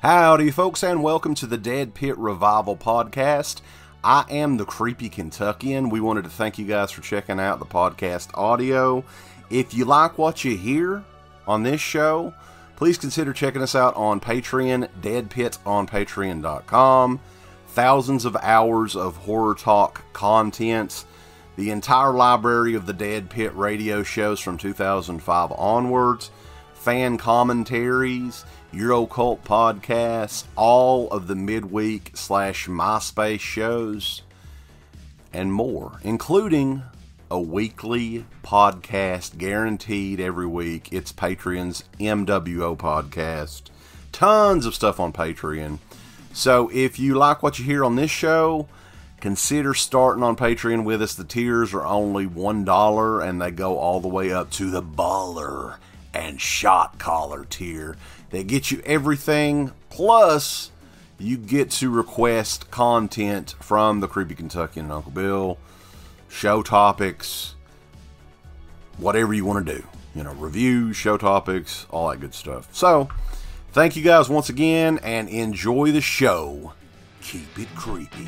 Howdy, folks, and welcome to the Dead Pit Revival Podcast. I am the Creepy Kentuckian. We wanted to thank you guys for checking out the podcast audio. If you like what you hear on this show, please consider checking us out on Patreon, deadpitonpatreon.com. Thousands of hours of horror talk content, the entire library of the Dead Pit radio shows from 2005 onwards, fan commentaries, Eurocult podcast, all of the midweek / MySpace shows, and more, including a weekly podcast guaranteed every week. It's Patreon's MWO podcast. Tons of stuff on Patreon. So if you like what you hear on this show, consider starting on Patreon with us. The tiers are only $1 and they go all the way up to the baller and shot collar tier. They get you everything, plus you get to request content from the Creepy Kentuckian and Uncle Bill, show topics, whatever you want to do. You know, reviews, show topics, all that good stuff. So, thank you guys once again, and enjoy the show. Keep it creepy.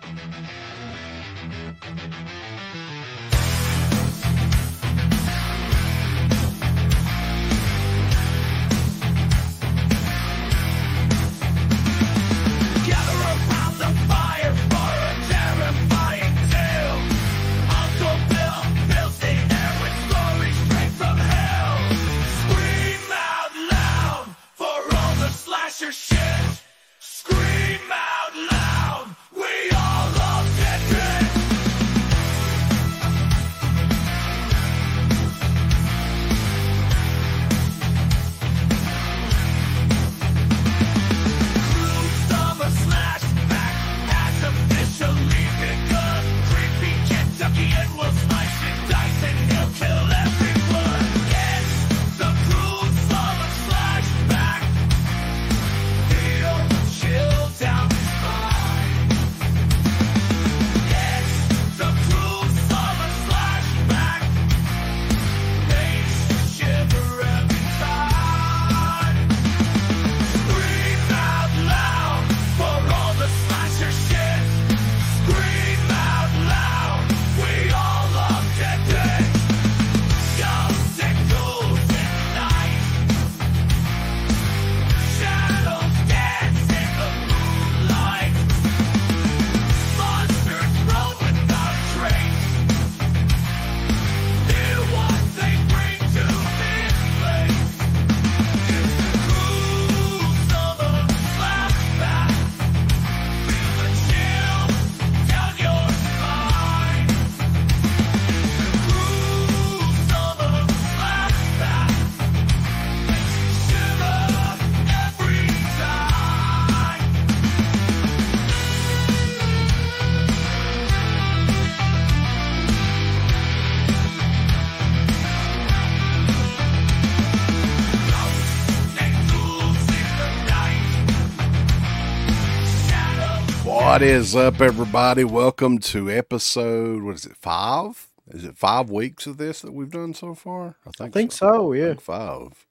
What is up, everybody? Welcome to episode, what is it, 5? Is it 5 weeks of this that we've done so far? I think so, yeah. I think 5.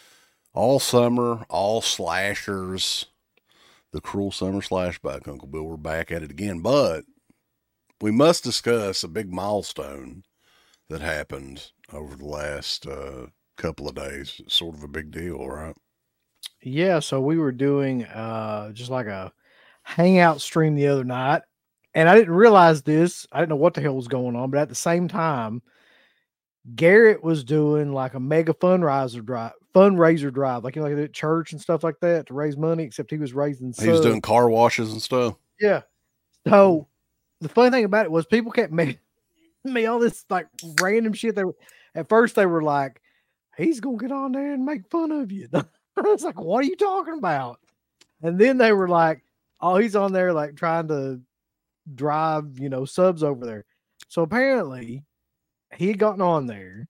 All summer, all slashers. The cruel summer slashback, Uncle Bill. We're back at it again, but we must discuss a big milestone that happened over the last couple of days. It's sort of a big deal, right? Yeah, so we were doing just like a hangout stream the other night, and I didn't realize this. I didn't know what the hell was going on, but at the same time, Garrett was doing like a mega fundraiser drive, like, you know, like at church and stuff like that to raise money, except he was raising He was doing car washes and stuff. Yeah. So the funny thing about it was people kept making me all this like random shit. At first they were like, he's gonna get on there and make fun of you. I was like, what are you talking about? And then they were like, oh, he's on there like trying to drive, you know, subs over there. So apparently he had gotten on there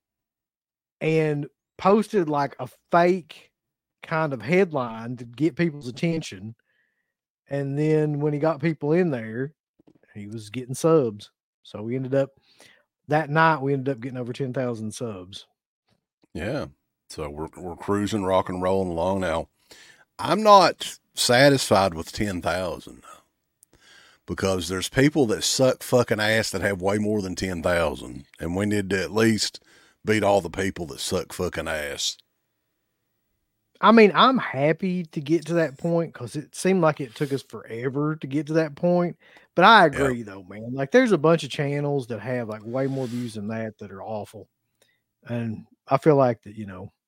and posted like a fake kind of headline to get people's attention. And then when he got people in there, he was getting subs. So we ended up that night, we ended up getting over 10,000 subs. Yeah. So we're cruising, rock and rolling along now. I'm not satisfied with 10,000 because there's people that suck fucking ass that have way more than 10,000, and we need to at least beat all the people that suck fucking ass. I mean, I'm happy to get to that point because it seemed like it took us forever to get to that point. But I agree, though, man. Like, there's a bunch of channels that have like way more views than that are awful, and I feel like that,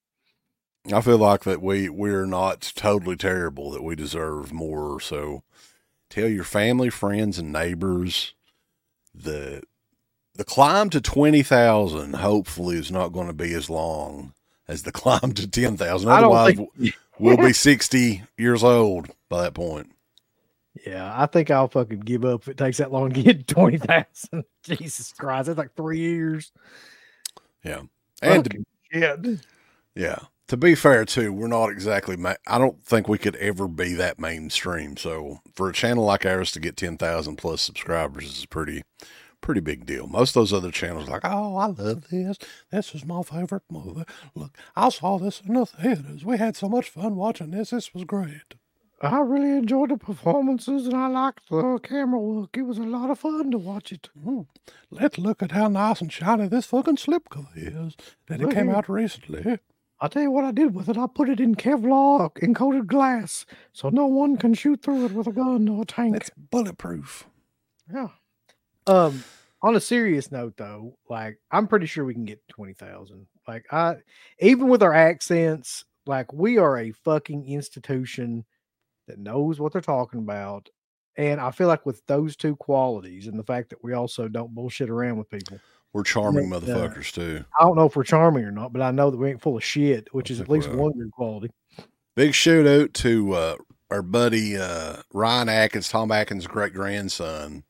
I feel like that we're not totally terrible, that we deserve more. So tell your family, friends, and neighbors. The climb to 20,000 hopefully is not going to be as long as the climb to 10,000. Otherwise, we'll be 60 years old by that point. Yeah, I think I'll fucking give up if it takes that long to get 20,000. Jesus Christ, that's like 3 years. Yeah. And yeah. To be fair, too, we're not exactly, I don't think we could ever be that mainstream. So for a channel like ours to get 10,000 plus subscribers is a pretty big deal. Most of those other channels are like, oh, I love this. This is my favorite movie. Look, I saw this in the theaters. We had so much fun watching this. This was great. I really enjoyed the performances and I liked the camera work. It was a lot of fun to watch it. Let's look at how nice and shiny this fucking slipcover is that it came out recently. I'll tell you what I did with it. I put it in Kevlar encoded glass so no one can shoot through it with a gun or a tank. It's bulletproof. Yeah. On a serious note, though, like I'm pretty sure we can get 20,000. Like even with our accents, like we are a fucking institution that knows what they're talking about. And I feel like with those two qualities and the fact that we also don't bullshit around with people, we're charming motherfuckers too. I don't know if we're charming or not, but I know that we ain't full of shit, which is at least one good quality. Big shout out to our buddy Ryan Atkins, Tom Atkins' great grandson,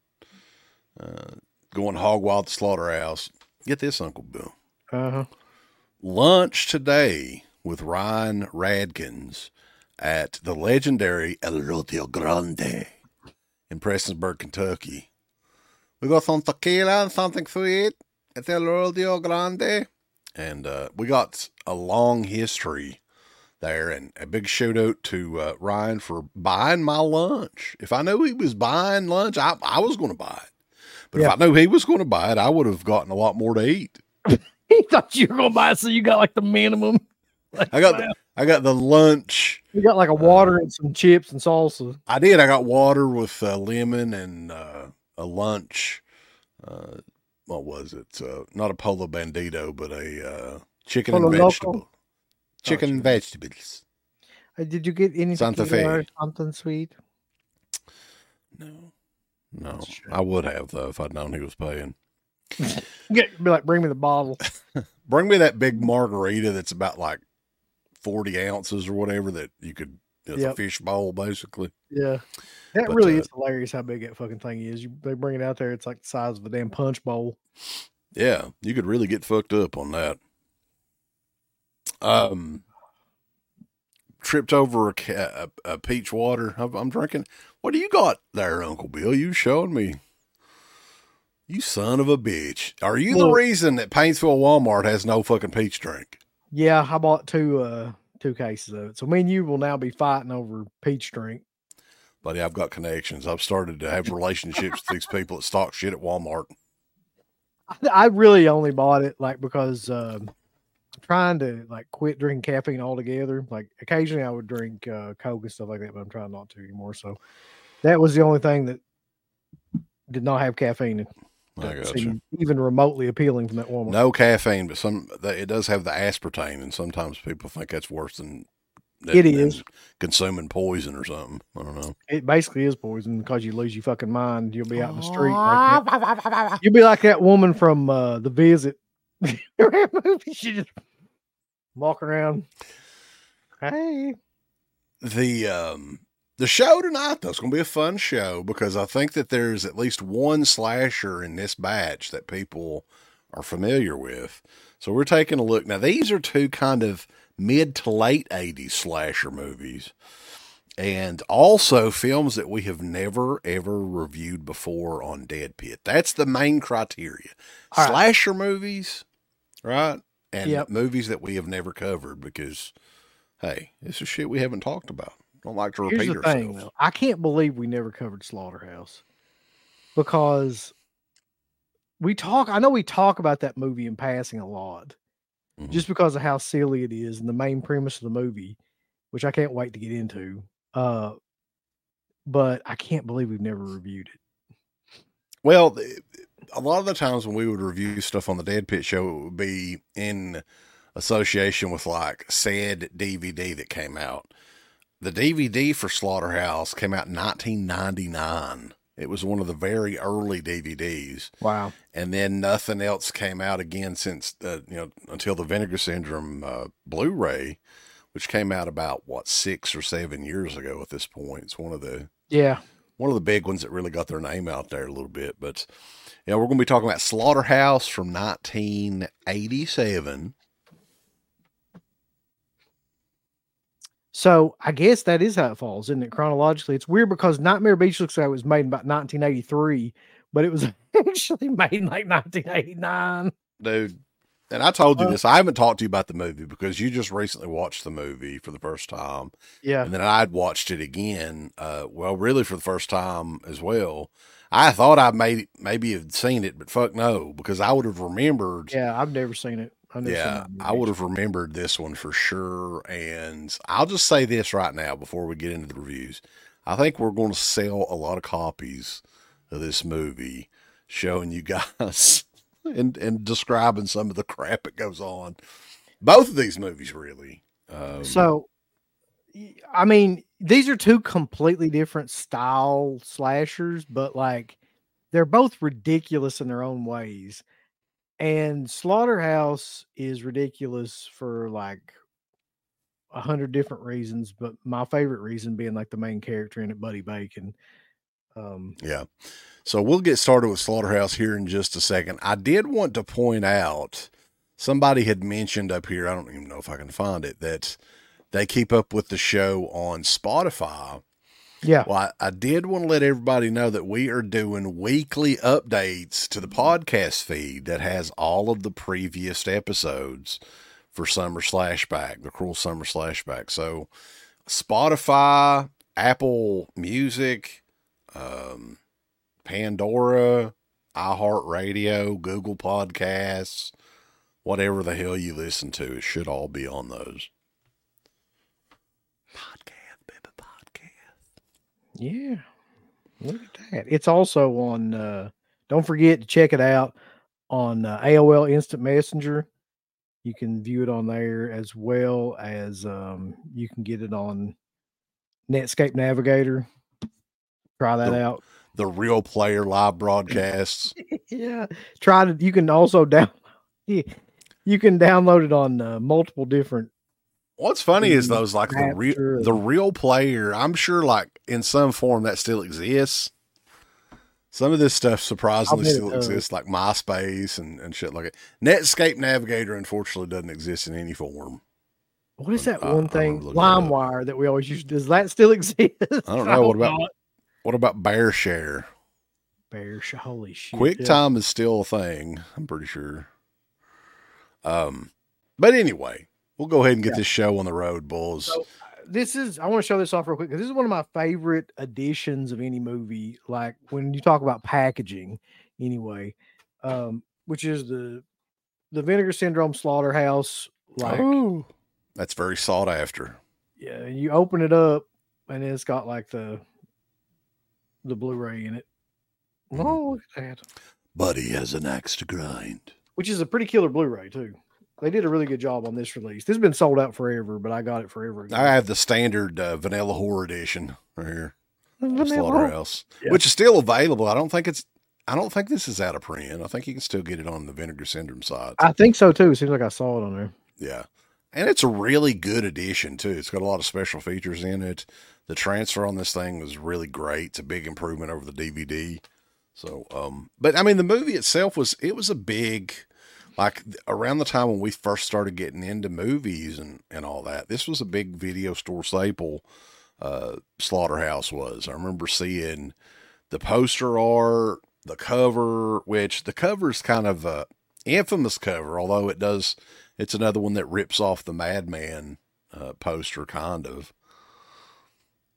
going hog wild at the slaughterhouse. Get this, Uncle Bill. Lunch today with Ryan Radkins at the legendary El Rodeo Grande in Prestonsburg, Kentucky. We got some tequila and something sweet at El Rodeo Grande. And we got a long history there. And a big shout out to Ryan for buying my lunch. If I knew he was buying lunch, I was going to buy it. But if I knew he was going to buy it, I would have gotten a lot more to eat. He thought you were going to buy it, so you got like the minimum. Like, I got the lunch. You got like a water and some chips and salsa. I did. I got water with lemon and a lunch. What was it? Not a Polo Bandito, but a chicken and vegetable. Chicken and vegetables. Did you get any Santa Fe or something sweet? No, I would have though if I'd known he was paying. Be like, bring me the bottle. Bring me that big margarita that's about like 40 ounces or whatever that you could. It's a fish bowl basically. Yeah, that really is hilarious how big that fucking thing is. They bring it out there, it's like the size of a damn punch bowl. Yeah, you could really get fucked up on that. Tripped over a peach water. I'm drinking. What do you got there, Uncle Bill? You showing me. You son of a bitch. Are you the reason that Paintsville Walmart has no fucking peach drink? Yeah, I bought two cases of it. So me and you will now be fighting over peach drink. Buddy, I've got connections. I've started to have relationships with these people that stock shit at Walmart. I really only bought it like because I'm trying to like quit drinking caffeine altogether. Like occasionally I would drink Coke and stuff like that, but I'm trying not to anymore. So that was the only thing that did not have caffeine. I got you. Even remotely appealing from that Walmart. No caffeine, but it does have the aspartame, and sometimes people think that's worse than consuming poison or something. I don't know. It basically is poison because you lose your fucking mind. You'll be out in the street. Like you'll be like that woman from The Visit. She just walking around. Hey. The show tonight, though, is going to be a fun show because I think that there's at least one slasher in this batch that people are familiar with. So we're taking a look. Now, these are two kind of mid to late 80s slasher movies and also films that we have never, ever reviewed before on Dead Pit. That's the main criteria. All slasher movies, right? And movies that we have never covered because, hey, this is shit we haven't talked about. Don't like to Here's repeat the thing, ourselves. though. I can't believe we never covered Slaughterhouse because I know we talk about that movie in passing a lot Mhm. just because of how silly it is and the main premise of the movie, which I can't wait to get into. But I can't believe we've never reviewed it. Well, a lot of the times when we would review stuff on the Dead Pit show, it would be in association with like said DVD that came out. The DVD for Slaughterhouse came out in 1999. It was one of the very early DVDs. Wow. And then nothing else came out again since, until the Vinegar Syndrome Blu-ray, which came out about 6 or 7 years ago at this point. It's one of the big ones that really got their name out there a little bit. But we're going to be talking about Slaughterhouse from 1987. So I guess that is how it falls, isn't it? Chronologically, it's weird because Nightmare Beach looks like it was made in about 1983, but it was actually made in like 1989. Dude, and I told you this. I haven't talked to you about the movie because you just recently watched the movie for the first time. Yeah. And then I'd watched it again, really for the first time as well. I thought I maybe had seen it, but fuck no, because I would have remembered. Yeah, I've never seen it. I would have remembered this one for sure. And I'll just say this right now before we get into the reviews. I think we're going to sell a lot of copies of this movie, showing you guys and describing some of the crap that goes on. Both of these movies, really. So, I mean, these are two completely different style slashers, but like they're both ridiculous in their own ways. And Slaughterhouse is ridiculous for like 100 different reasons, but my favorite reason being like the main character in it, Buddy Bacon. Yeah. So we'll get started with Slaughterhouse here in just a second. I did want to point out, somebody had mentioned up here, I don't even know if I can find it, that they keep up with the show on Spotify. Yeah. Well, I did want to let everybody know that we are doing weekly updates to the podcast feed that has all of the previous episodes for Summer Slashback, the Cruel Summer Slashback. So Spotify, Apple Music, Pandora, iHeartRadio, Google Podcasts, whatever the hell you listen to, it should all be on those. Yeah. Look at that. It's also on, don't forget to check it out on AOL Instant Messenger. You can view it on there, as well as you can get it on Netscape Navigator. Try that out. The Real Player live broadcasts. Yeah. You can also you can download it on multiple different. What's funny is those like the Real Player. I'm sure like in some form that still exists. Some of this stuff surprisingly still exists, like MySpace and shit like it. Netscape Navigator, unfortunately, doesn't exist in any form. What is that one thing? LimeWire that we always use. Does that still exist? I don't know. What about BearShare? BearShare, holy shit! QuickTime is still a thing. I'm pretty sure. But anyway, we'll go ahead and get this show on the road, Bulls. So, I want to show this off real quick because this is one of my favorite additions of any movie. Like when you talk about packaging, anyway, which is the Vinegar Syndrome Slaughterhouse. Like, that's very sought after. Yeah, you open it up and it's got like the Blu-ray in it. Oh, look at that! Buddy has an axe to grind. Which is a pretty killer Blu-ray too. They did a really good job on this release. This has been sold out forever, but I got it forever ago. I have the standard Vanilla Horror Edition right here. Slaughterhouse, yeah. Which is still available. I don't think this is out of print. I think you can still get it on the Vinegar Syndrome side. I think so too. It seems like I saw it on there. Yeah. And it's a really good edition too. It's got a lot of special features in it. The transfer on this thing was really great. It's a big improvement over the DVD. So, but I mean, the movie itself was a big, like around the time when we first started getting into movies and all that, this was a big video store staple. Slaughterhouse was. I remember seeing the poster art, the cover, which the cover is kind of a infamous cover, although it's another one that rips off the Madman poster, kind of.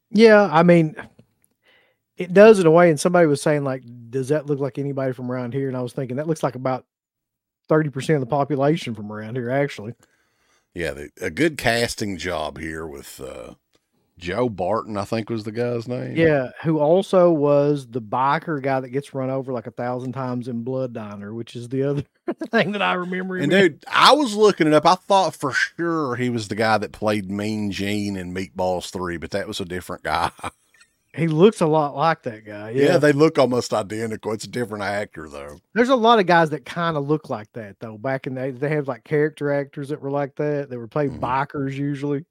Yeah, I mean, it does in a way. And somebody was saying, like, does that look like anybody from around here? And I was thinking that looks like about 30% of the population from around here, actually. Yeah, a good casting job here with Joe Barton, I think was the guy's name. Yeah, who also was the biker guy that gets run over like 1,000 times in Blood Diner, which is the other thing that I remember him And in. dude, I was looking it up. I thought for sure he was the guy that played Mean Gene in Meatballs 3, but that was a different guy. He looks a lot like that guy. Yeah, they look almost identical. It's a different actor, though. There's a lot of guys that kind of look like that, though. Back in the day, they have like character actors that were like that. They were playing bikers usually.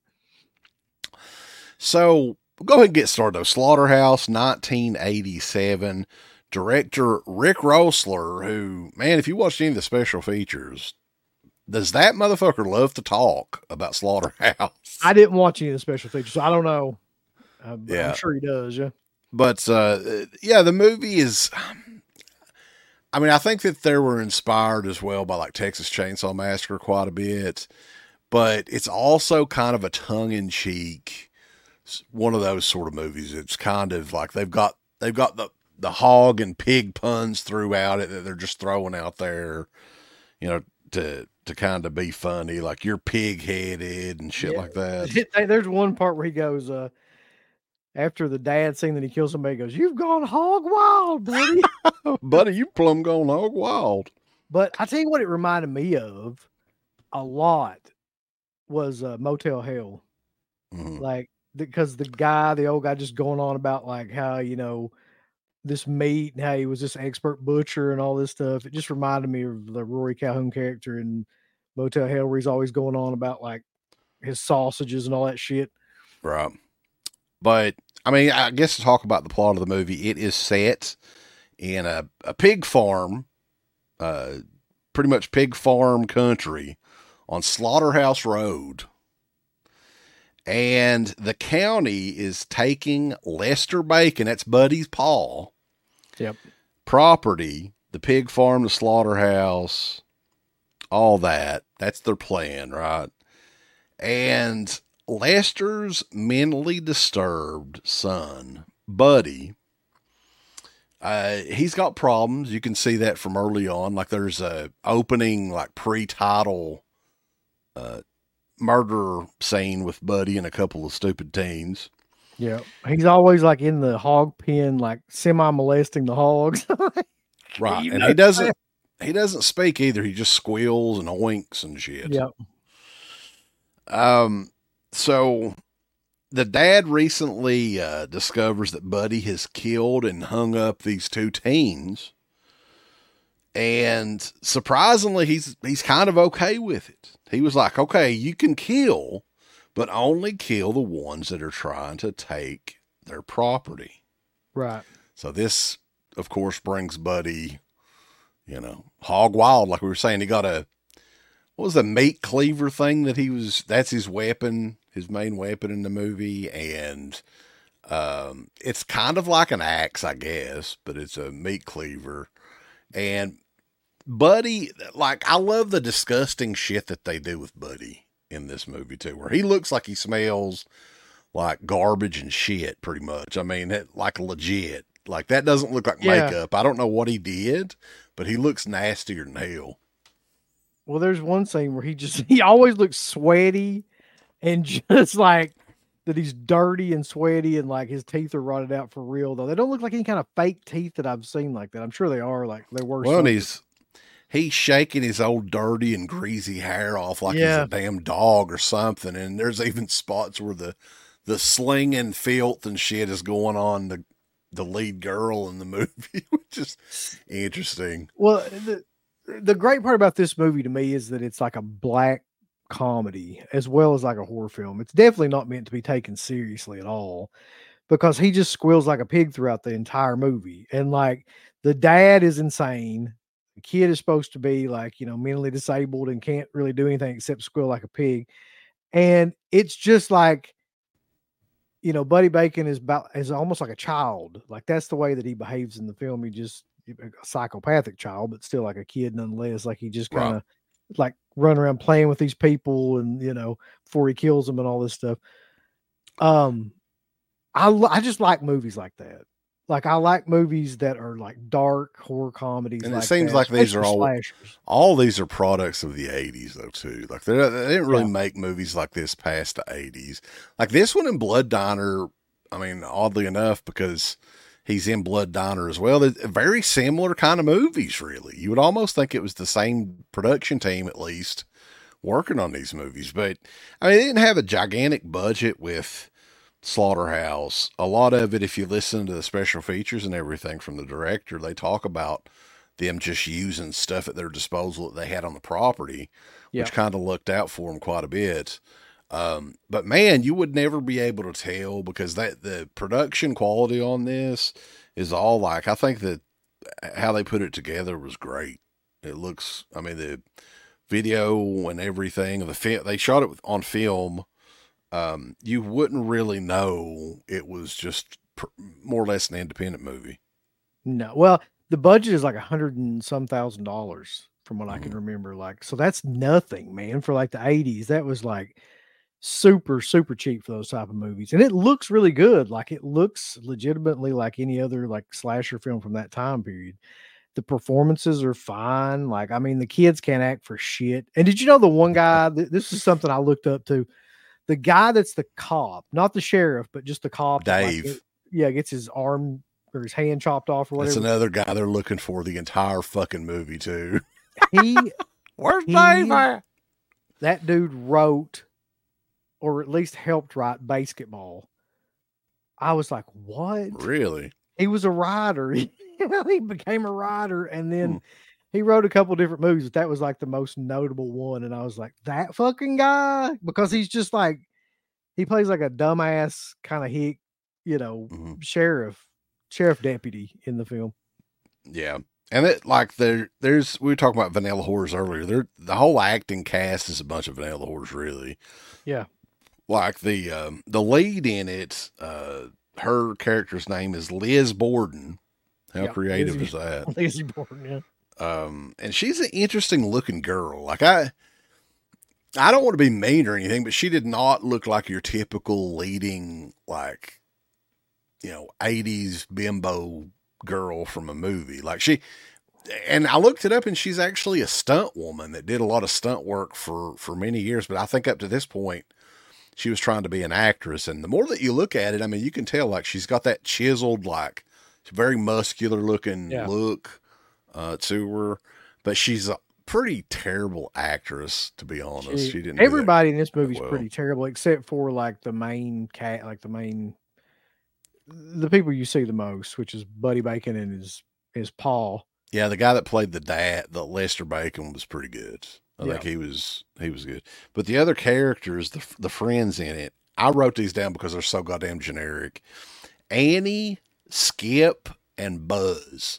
So we'll go ahead and get started, though. Slaughterhouse, 1987. Director Rick Rosler, who, man, if you watched any of the special features, does that motherfucker love to talk about Slaughterhouse? I didn't watch any of the special features, so I don't know. Yeah. I'm sure he does, yeah. But, yeah, the movie is... I mean, I think that they were inspired as well by, like, Texas Chainsaw Massacre quite a bit. But it's also kind of a tongue-in-cheek, one of those sort of movies. It's kind of like they've got the hog and pig puns throughout it that they're just throwing out there, you know, to kind of be funny, like you're pig-headed and shit like that. There's one part where he goes, after the dad scene that he kills somebody, he goes, "You've gone hog wild, buddy." Buddy, you plumb gone hog wild. But I tell you what it reminded me of a lot was Motel Hell. Like, because the old guy just going on about like how, you know, this meat and how he was this expert butcher and all this stuff. It just reminded me of the Rory Calhoun character in Motel Hell, where he's always going on about like his sausages and all that shit. Right. But I mean, I guess to talk about the plot of the movie, it is set in a pig farm, pretty much pig farm country on Slaughterhouse Road. And the county is taking Lester Bacon, that's Buddy's paw, property, the pig farm, the slaughterhouse, all that. That's their plan, right? And Lester's mentally disturbed son, Buddy, he's got problems. You can see that from early on. Like there's a opening, like pre-title murder scene with Buddy and a couple of stupid teens. Yeah, he's always like in the hog pen, like semi-molesting the hogs. Right, and he doesn't speak either. He just squeals and oinks and shit. Yep. So the dad recently discovers that Buddy has killed and hung up these two teens. And surprisingly, he's kind of okay with it. He was like, okay, you can kill, but only kill the ones that are trying to take their property. Right. So this, of course, brings Buddy, you know, hog wild. Like we were saying, he got what was the meat cleaver thing that's his weapon, his main weapon in the movie. And it's kind of like an axe, I guess, but it's a meat cleaver. And Buddy, like, I love the disgusting shit that they do with Buddy in this movie too, where he looks like he smells like garbage and shit pretty much. I mean, like legit, like that doesn't look like makeup. I don't know what he did, but he looks nastier than hell. Well, there's one scene where he always looks sweaty and just like that he's dirty and sweaty and like his teeth are rotted out for real, though. They don't look like any kind of fake teeth that I've seen like that. I'm sure they are, like they were. Well, he's shaking his old dirty and greasy hair off like he's a damn dog or something. And there's even spots where the slinging filth and shit is going on the lead girl in the movie, which is interesting. Well, the great part about this movie to me is that it's like a black comedy as well as like a horror film. It's definitely not meant to be taken seriously at all, because he just squeals like a pig throughout the entire movie. And like the dad is insane. The kid is supposed to be like, you know, mentally disabled and can't really do anything except squeal like a pig. And it's just like, you know, Buddy Bacon is almost like a child. Like that's the way that he behaves in the film. He just a psychopathic child, but still like a kid nonetheless. Like he just kind of like run around playing with these people and, you know, before he kills them and all this stuff. I just like movies like that. Like I like movies that are like dark horror comedies. And like it seems that, like these are especially all slashers. all these are products of the 80s though too. Like they didn't really Yeah. make movies like this past the 80s. Like this one in Blood Diner, I mean, oddly enough, because he's in Blood Diner as well. They're very similar kind of movies, really. You would almost think it was the same production team at least working on these movies. But I mean, they didn't have a gigantic budget with Slaughterhouse. A lot of it, if you listen to the special features and everything from the director, they talk about them just using stuff at their disposal that they had on the property, Yeah. which kind of looked out for them quite a bit. But man, you would never be able to tell because the production quality on this is all like, I think that how they put it together was great. It looks, I mean, the video and everything, they shot it on film. You wouldn't really know it was just more or less an independent movie. No, well, the budget is like $100 and some thousand from what I can remember. Like, so that's nothing, man. For like the 80s, that was like super, super cheap for those type of movies. And it looks really good. Like it looks legitimately like any other like slasher film from that time period. The performances are fine. Like, I mean, the kids can't act for shit. And did you know the one guy, this is something I looked up to, the guy that's the cop, not the sheriff, but just the cop. that, like, Dave. gets his arm or his hand chopped off or whatever. That's another guy they're looking for the entire fucking movie too. He, Where's he- Dave at? that dude wrote, or at least helped write Basketball. I was like, what? Really? He was a writer. He became a writer, and then Hmm. he wrote a couple different movies, but that was like the most notable one. And I was like, that fucking guy, because he's just like, he plays like a dumbass kind of hick, Mhm. sheriff deputy in the film. Yeah. And it like there's we were talking about Vanilla Whores earlier. The whole acting cast is a bunch of Vanilla Whores, really. Yeah. Like the lead in it, her character's name is Liz Borden. How Yep, creative Lizzie- is that? Lizzie Borden, yeah. And she's an interesting looking girl. Like I don't want to be mean or anything, but she did not look like your typical leading, like, 80s bimbo girl from a movie. Like and I looked it up and she's actually a stunt woman that did a lot of stunt work for many years. But I think up to this point, she was trying to be an actress. And the more that you look at it, I mean, you can tell like she's got that chiseled, like very muscular looking Yeah. look to her, but she's a pretty terrible actress, to be honest. She didn't. Everybody in this movie's well. pretty terrible, except for like the people you see the most, which is Buddy Bacon and his Paul. Yeah, the guy that played the dad, the Lester Bacon, was pretty good. I Yeah. think he was good. But the other characters, the friends in it, I wrote these down because they're so goddamn generic. Annie, Skip, and Buzz.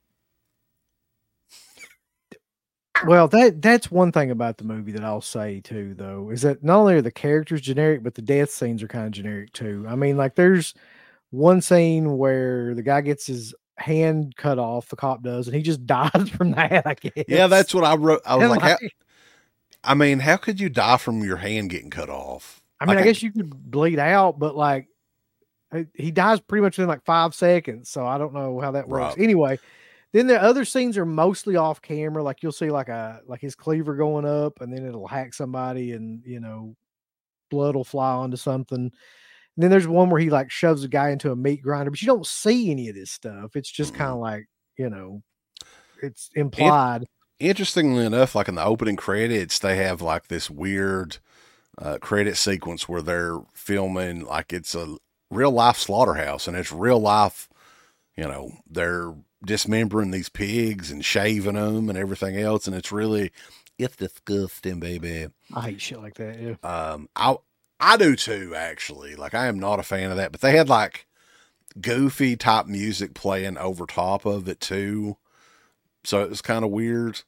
Well, that's one thing about the movie that I'll say too, though, is that not only are the characters generic, but the death scenes are kind of generic too. I mean, like there's one scene where the guy gets his hand cut off, the cop does, and he just dies from that, I guess. Yeah, that's what I wrote. I was And like, how could you die from your hand getting cut off? I mean, Like, I guess you could bleed out, but like he dies pretty much in like 5 seconds. So I don't know how that works. Right. Anyway, then the other scenes are mostly off camera. Like you'll see like his cleaver going up and then it'll hack somebody and, blood will fly onto something. And then there's one where he like shoves a guy into a meat grinder, but you don't see any of this stuff. It's just kind of like, it's implied. Interestingly enough, like in the opening credits, they have like this weird credit sequence where they're filming like it's a real life slaughterhouse and it's real life, they're dismembering these pigs and shaving them and everything else. And it's disgusting, baby. I hate shit like that. Yeah. I do too, actually. Like I am not a fan of that, but they had like goofy type music playing over top of it too. So it was kind of weird.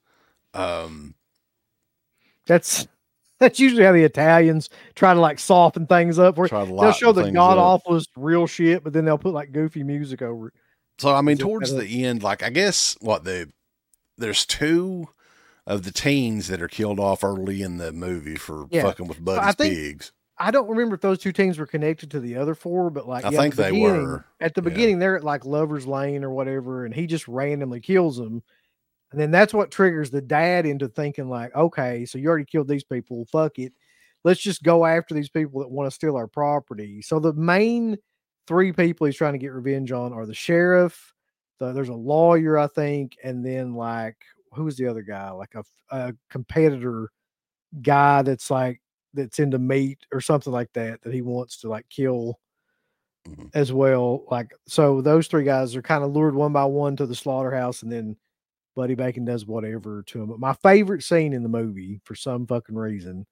That's usually how the Italians try to like soften things up. Where Try to they'll show lighten the things god up. awfulest real shit, but then they'll put like goofy music over it. So I mean, Is it towards better? the end, like I guess there's 2 of the teens that are killed off early in the movie for Yeah. fucking with I Buddy's think- pigs. I don't remember if those two teams were connected to the other four, but like I think they were. At the Yeah. beginning, they're at like Lover's Lane or whatever, and he just randomly kills them. And then that's what triggers the dad into thinking like, okay, so you already killed these people. Fuck it. Let's just go after these people that want to steal our property. So the main three people he's trying to get revenge on are the sheriff. There's a lawyer, I think. And then like, who's the other guy? Like a competitor guy that's into meat or something like that he wants to like kill as well. Like, so those three guys are kind of lured one by one to the slaughterhouse, and then Buddy Bacon does whatever to him. But my favorite scene in the movie, for some fucking reason,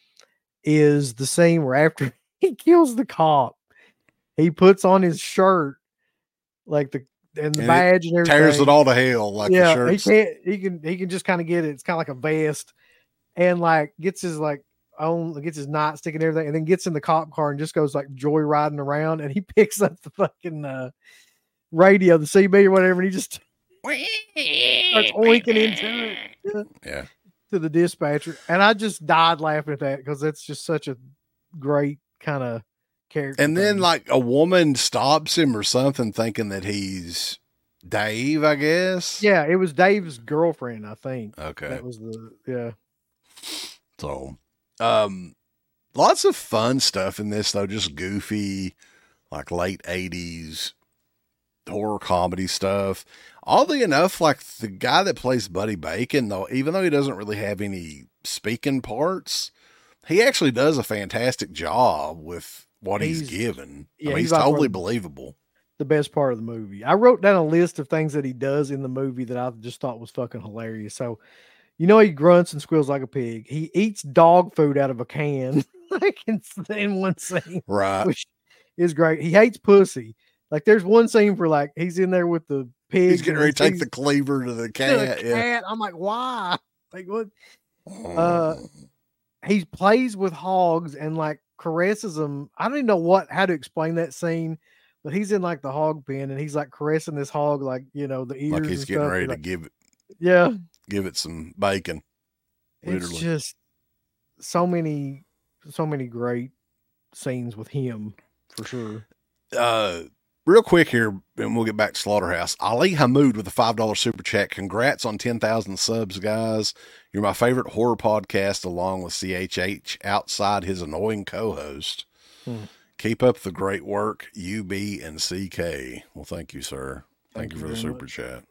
is the scene where after he kills the cop, he puts on his shirt, like the badge and everything. Tears it all to hell, like the shirts. He can just kind of get it. It's kind of like a vest, and like gets his nightstick and everything, and then gets in the cop car and just goes like joyriding around, and he picks up the fucking radio, the CB or whatever, and he just starts oinking into it. Yeah. To the dispatcher. And I just died laughing at that because that's just such a great kind of character. And then like a woman stops him or something thinking that he's Dave, I guess. Yeah, it was Dave's girlfriend, I think. Okay. That was yeah. So lots of fun stuff in this though, just goofy, like late 80s horror comedy stuff. Oddly enough, like the guy that plays Buddy Bacon, though, even though he doesn't really have any speaking parts, he actually does a fantastic job with what he's given. Yeah, he's totally believable. The best part of the movie. I wrote down a list of things that he does in the movie that I just thought was fucking hilarious. So, he grunts and squeals like a pig. He eats dog food out of a can, like in one scene, right? Which is great. He hates pussy. Like there's one scene where like he's in there with the pig. He's getting ready to take the cleaver to the cat. Yeah. I'm like, why? Like what? He plays with hogs and like caresses them. I don't even know how to explain that scene, but he's in like the hog pen and he's like caressing this hog, like the ears. Like he's getting ready to give it some bacon. Literally. It's just so many great scenes with him for sure. Real quick here, and we'll get back to Slaughterhouse. Ali Hamoud with a $5 super chat. Congrats on 10,000 subs, guys. You're my favorite horror podcast, along with CHH, outside his annoying co-host. Keep up the great work, UB and CK. Well, thank you, sir. Thank you for the super chat.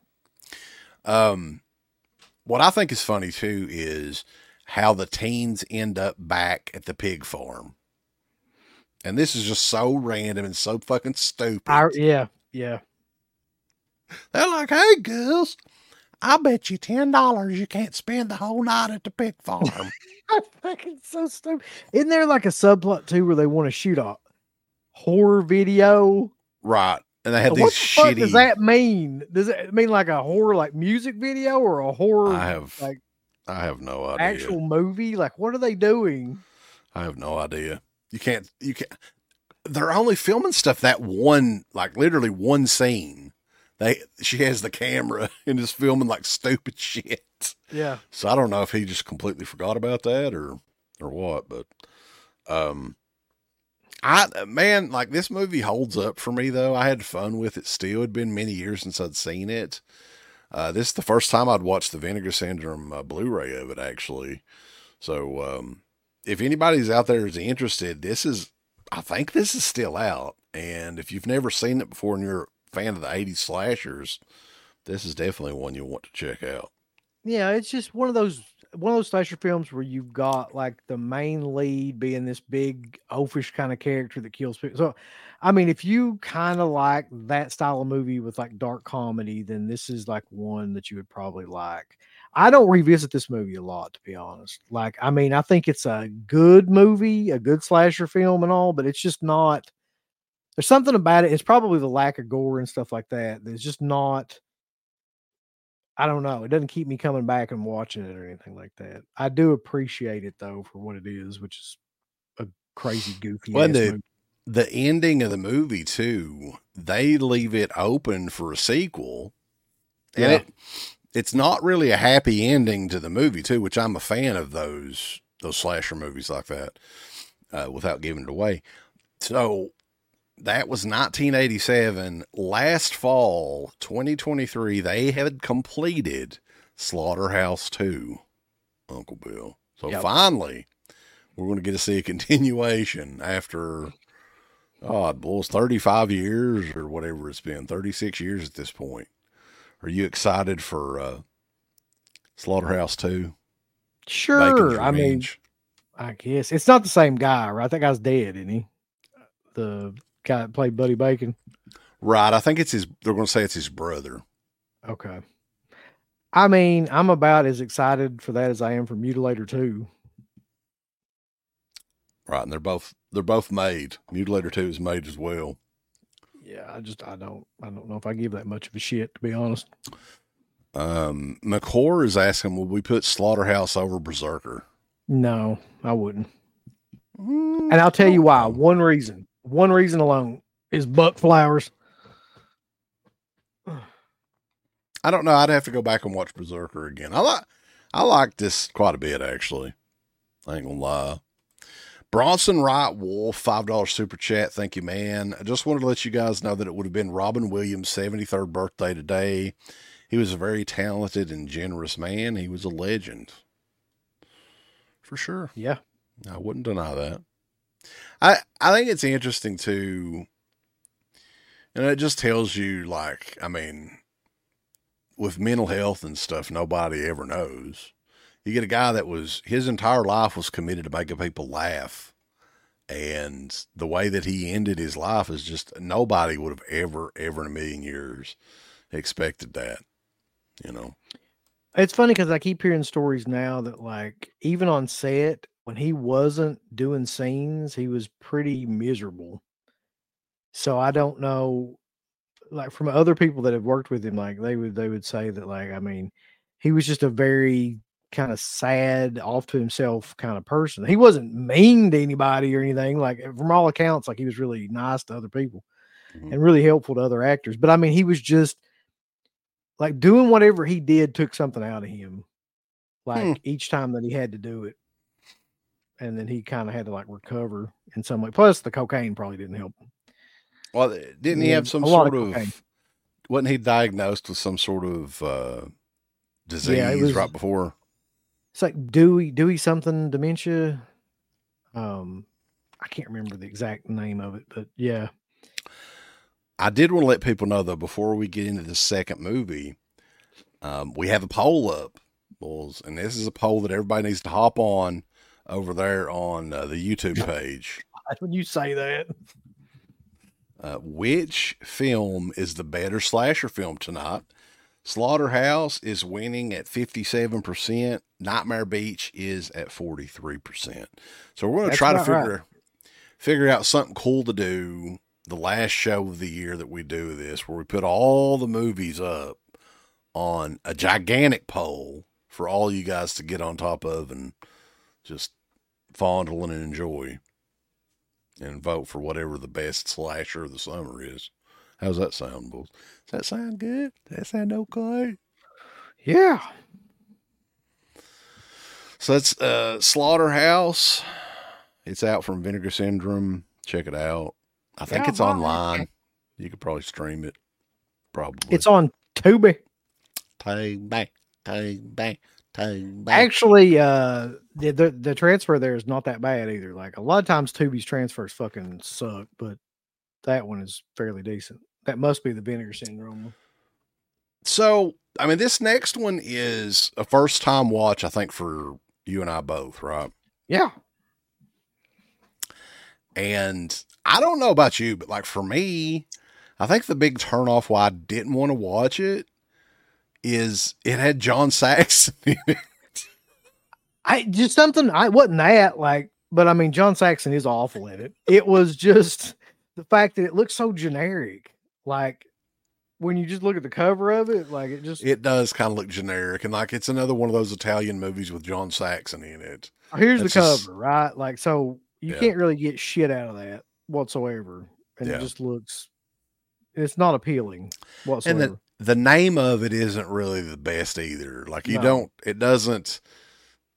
What I think is funny, too, is how the teens end up back at the pig farm. And this is just so random and so fucking stupid. Yeah. They're like, hey, girls, I bet you $10 you can't spend the whole night at the pig farm. I fucking so stupid. Isn't there like a subplot, too, where they want to shoot a horror video? Right. And they have these what the shitty... fuck does that mean? Does it mean like a horror like music video or a horror I have no idea. Actual movie? Like, what are they doing? I have no idea. You can't, they're only filming stuff that one, like literally one scene. She has the camera and is filming like stupid shit. Yeah. So I don't know if he just completely forgot about that or what, but, like this movie holds up for me though. I had fun with it still. It'd been many years since I'd seen it. This is the first time I'd watched the Vinegar Syndrome Blu-ray of it actually. So, if anybody's out there is interested, I think this is still out. And if you've never seen it before and you're a fan of the 80s slashers, this is definitely one you'll want to check out. Yeah, it's just one of those slasher films where you've got like the main lead being this big oafish kind of character that kills people. So, I mean, if you kind of like that style of movie with like dark comedy, then this is like one that you would probably like. I don't revisit this movie a lot, to be honest. Like, I mean, I think it's a good movie, a good slasher film and all, but it's just not, there's something about it. It's probably the lack of gore and stuff like that. There's just not, I don't know. It doesn't keep me coming back and watching it or anything like that. I do appreciate it though, for what it is, which is a crazy, goofy movie. The ending of the movie too, they leave it open for a sequel. Yeah. And it's not really a happy ending to the movie too, which I'm a fan of those slasher movies like that. without giving it away. So that was 1987. Last fall, 2023, they had completed Slaughterhouse 2, Uncle Bill. So finally, we're going to get to see a continuation after, it was 35 years or whatever it's been, 36 years at this point. Are you excited for Slaughterhouse 2? Sure. I mean, I guess it's not the same guy, right? That guy's dead, isn't he? The guy that played Buddy Bacon. Right. I think they're going to say it's his brother. Okay. I mean, I'm about as excited for that as I am for Mutilator 2. Right. And they're both made. Mutilator 2 is made as well. Yeah. I don't know if I give that much of a shit, to be honest. McCore is asking, will we put Slaughterhouse over Berserker? No, I wouldn't. And I'll tell you why. One reason alone is Buck Flowers. I don't know. I'd have to go back and watch Berserker again. I like this quite a bit, actually. I ain't gonna lie. Bronson Wright Wolf, $5 super chat. Thank you, man. I just wanted to let you guys know that it would have been Robin Williams' 73rd birthday today. He was a very talented and generous man. He was a legend. For sure. Yeah. I wouldn't deny that. I think it's interesting too, and it just tells you, like, I mean, with mental health and stuff, nobody ever knows. You get a guy that his entire life was committed to making people laugh. And the way that he ended his life is just, nobody would have ever in a million years expected that, you know? It's funny because I keep hearing stories now that, like, even on set, when he wasn't doing scenes, he was pretty miserable. So I don't know, like, from other people that have worked with him, like, they would say that, like, I mean, he was just a very kind of sad, off to himself kind of person. He wasn't mean to anybody or anything. Like, from all accounts, like, he was really nice to other people and really helpful to other actors. But I mean, he was just like, doing whatever he did took something out of him. Like each time that he had to do it. And then he kind of had to, like, recover in some way. Plus the cocaine probably didn't help him. Well, didn't he have some sort of wasn't he diagnosed with some sort of disease right before? It's like Dewey something dementia. I can't remember the exact name of it, but yeah. I did want to let people know, though, before we get into the second movie, we have a poll up, Bulls, and this is a poll that everybody needs to hop on over there on the YouTube page. When you say that. Which film is the better slasher film tonight? Slaughterhouse is winning at 57%. Nightmare Beach is at 43%. So we're going to try to figure out something cool to do the last show of the year that we do this, where we put all the movies up on a gigantic poll for all you guys to get on top of and just fondle and enjoy and vote for whatever the best slasher of the summer is. How's that sound, Bulls? Does that sound good? Does that sound okay? Yeah. So that's Slaughterhouse. It's out from Vinegar Syndrome. Check it out. I think it's online. You could probably stream it. Probably. It's on Tubi. Actually, the transfer there is not that bad either. Like, a lot of times Tubi's transfers fucking suck, but that one is fairly decent. That must be the Vinegar Syndrome one. So, I mean, this next one is a first time watch, I think, for you and I both, right? Yeah. And I don't know about you, but like for me, I think the big turnoff why I didn't want to watch it is it had John Saxon in it. I wasn't that, like, but I mean, John Saxon is awful in it. It was just the fact that it looks so generic. Like, when you just look at the cover of it, like, it does kind of look generic. And like, it's another one of those Italian movies with John Saxon in it. Here's the cover, right? Like, so you can't really get shit out of that whatsoever. And it just looks, it's not appealing whatsoever. And the name of it isn't really the best either. Like, it doesn't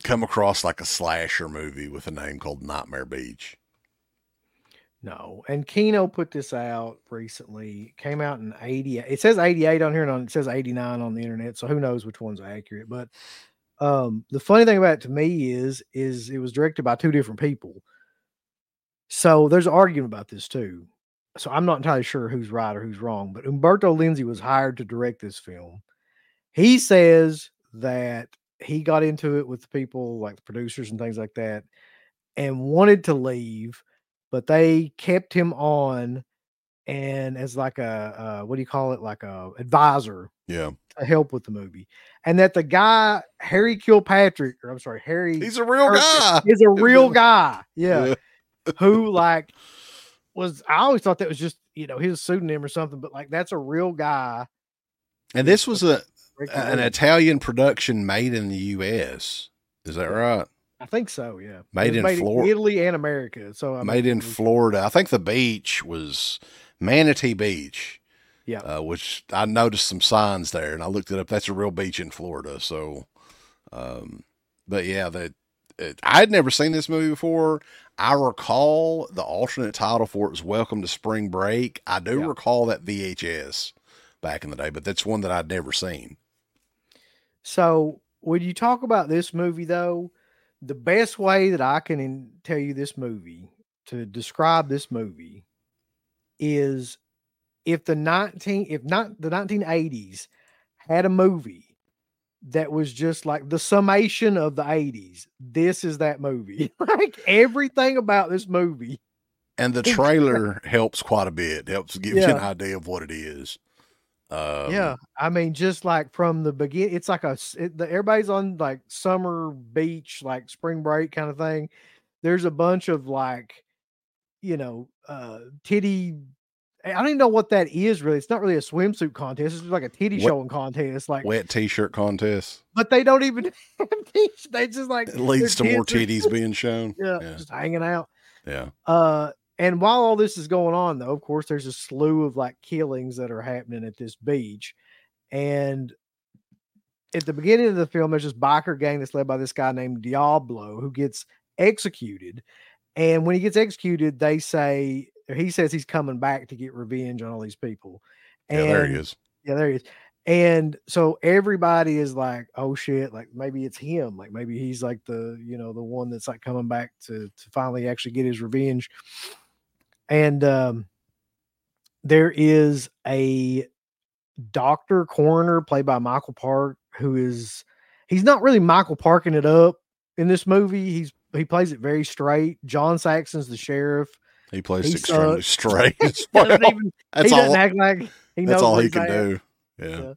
come across like a slasher movie with a name called Nightmare Beach. No. And Kino put this out recently. Came out in 80. It says 88 on here, and it says 89 on the internet. So who knows which one's accurate. But the funny thing about it to me is it was directed by two different people. So there's an argument about this too. So I'm not entirely sure who's right or who's wrong. But Umberto Lenzi was hired to direct this film. He says that he got into it with the people like the producers and things like that and wanted to leave, but they kept him on and as like a what do you call it? Like a advisor. Yeah. To help with the movie. And that the guy, Harry Kilpatrick, or I'm sorry, Harry. He's a real guy. He's a real guy. Yeah. Who like I always thought that was just, his pseudonym or something, but like that's a real guy. And this was an Italian production made in the U.S. Is that right? I think so, yeah. Made in Florida. Italy and America. So made in Florida. I think the beach was Manatee Beach. Yeah. Which I noticed some signs there and I looked it up. That's a real beach in Florida. So, but yeah, I had never seen this movie before. I recall the alternate title for it was Welcome to Spring Break. I do recall that VHS back in the day, but that's one that I'd never seen. So when you talk about this movie though, the best way that I can tell you this movie to describe this movie is if the 1980s had a movie that was just like the summation of the 80s, this is that movie. Like everything about this movie. And the trailer helps quite a bit. Helps give you an idea of what it is. I mean, just like from the beginning, it's like everybody's on like summer beach, like spring break kind of thing. There's a bunch of like, titty. I don't even know what that is really. It's not really a swimsuit contest. It's just like a titty showing contest, like wet t-shirt contest. But they don't even have t-shirts. They just like it leads to more titties being shown. Yeah, just hanging out. Yeah. And while all this is going on, though, of course, there's a slew of like killings that are happening at this beach. And at the beginning of the film, there's this biker gang that's led by this guy named Diablo who gets executed. And when he gets executed, he says he's coming back to get revenge on all these people. And, there he is. Yeah, there he is. And so everybody is like, oh shit, like maybe it's him. Like maybe he's like the one that's like coming back to finally actually get his revenge. And there is a coroner played by Michael Park he's not really Michael Parking it up in this movie. He plays it very straight. John Saxon's the sheriff. He plays extremely straight. He doesn't act like he knows. That's all he can do. Yeah.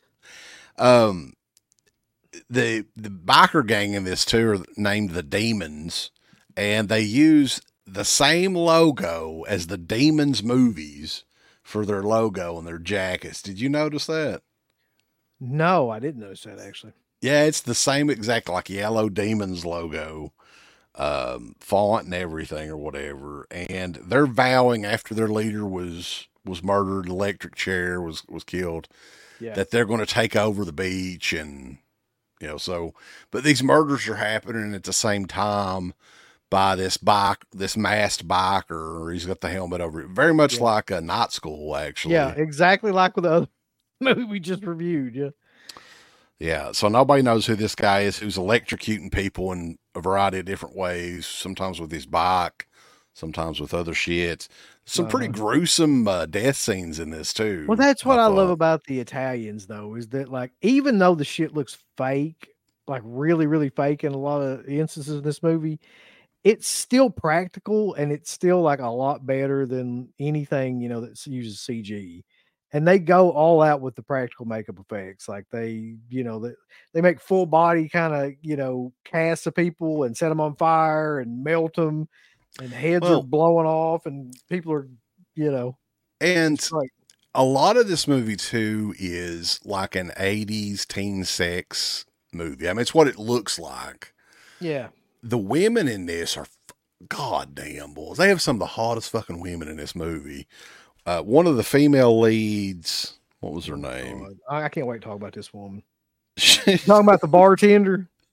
The biker gang in this too are named the Demons, and they use the same logo as the Demons movies for their logo and their jackets. Did you notice that? No, I didn't notice that actually. Yeah, it's the same exact like yellow Demons logo, font and everything or whatever. And they're vowing after their leader was murdered, electric chair was killed, that they're going to take over the beach and, but these murders are happening at the same time by this masked biker. He's got the helmet over it. Very much like a Night School, actually. Yeah, exactly like with the other movie we just reviewed. Yeah. Yeah. So nobody knows who this guy is, who's electrocuting people in a variety of different ways, sometimes with his bike, sometimes with other shit. Some pretty gruesome death scenes in this too. Well, that's what I love about the Italians though, is that like, even though the shit looks fake, like really, really fake in a lot of instances in this movie, it's still practical and it's still like a lot better than anything, that uses CG. And they go all out with the practical makeup effects. Like they make full body kind of, casts of people and set them on fire and melt them. And heads are blowing off and people are, And a lot of this movie too is like an 80s teen sex movie. I mean, it's what it looks like. Yeah. The women in this are goddamn boys. They have some of the hottest fucking women in this movie. One of the female leads, what was her name? I can't wait to talk about this woman. Talking about the bartender.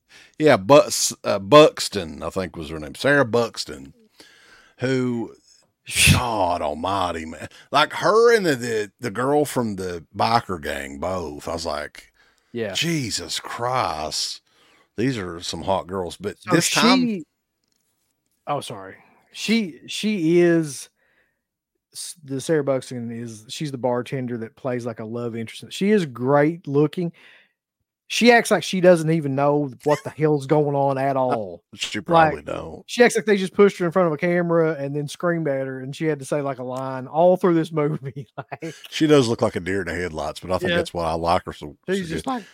Yeah, Buxton, I think was her name. Sarah Buxton, who, God almighty, man. Like her and the girl from the biker gang both. I was like, Yeah. Jesus Christ. These are some hot girls. But So this time. Oh, sorry. She is the Sarah Buxton she's the bartender that plays like a love interest. She is great looking. She acts like she doesn't even know what the hell's going on at all. She probably don't. She acts like they just pushed her in front of a camera and then screamed at her, and she had to say like a line all through this movie. Like, she does look like a deer in the headlights, but I think that's why I like her so. She's just like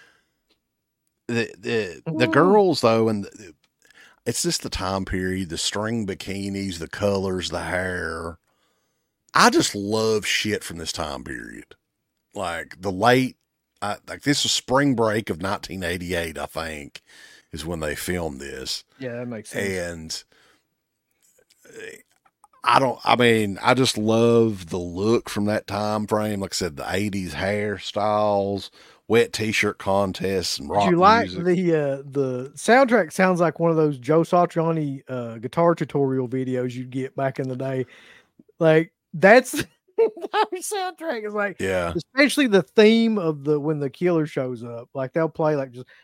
the girls though, and it's just the time period, the string bikinis, the colors, the hair. I just love shit from this time period, like the late. Like this was spring break of 1988, I think, is when they filmed this. Yeah, that makes sense. And I just love the look from that time frame. Like I said, the 80s hairstyles, wet t-shirt contests, and rock music. You like the soundtrack sounds like one of those Joe Satriani guitar tutorial videos you'd get back in the day. Like that's our soundtrack is like, yeah, especially the theme of when the killer shows up. Like they'll play like just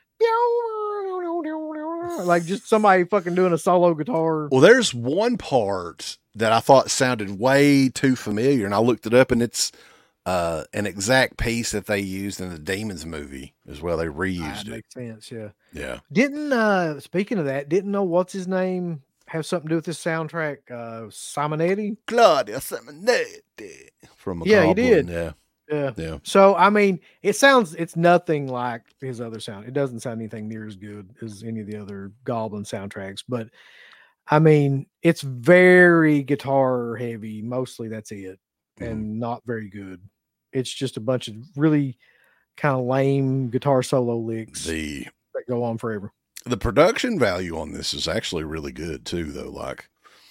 like just somebody fucking doing a solo guitar. Well, there's one part that I thought sounded way too familiar, and I looked it up, and it's an exact piece that they used in the Demons movie as well. They reused it. Makes sense, yeah. Yeah. Didn't speaking of that, didn't know what's his name have something to do with this soundtrack? Simonetti? Claudia Simonetti from a yeah, Goblin. He did. Yeah. Yeah. So I mean, it's nothing like his other sound. It doesn't sound anything near as good as any of the other Goblin soundtracks, but I mean, it's very guitar heavy. Mostly that's it, and not very good. It's just a bunch of really kind of lame guitar solo licks that go on forever. The production value on this is actually really good too, though. Like,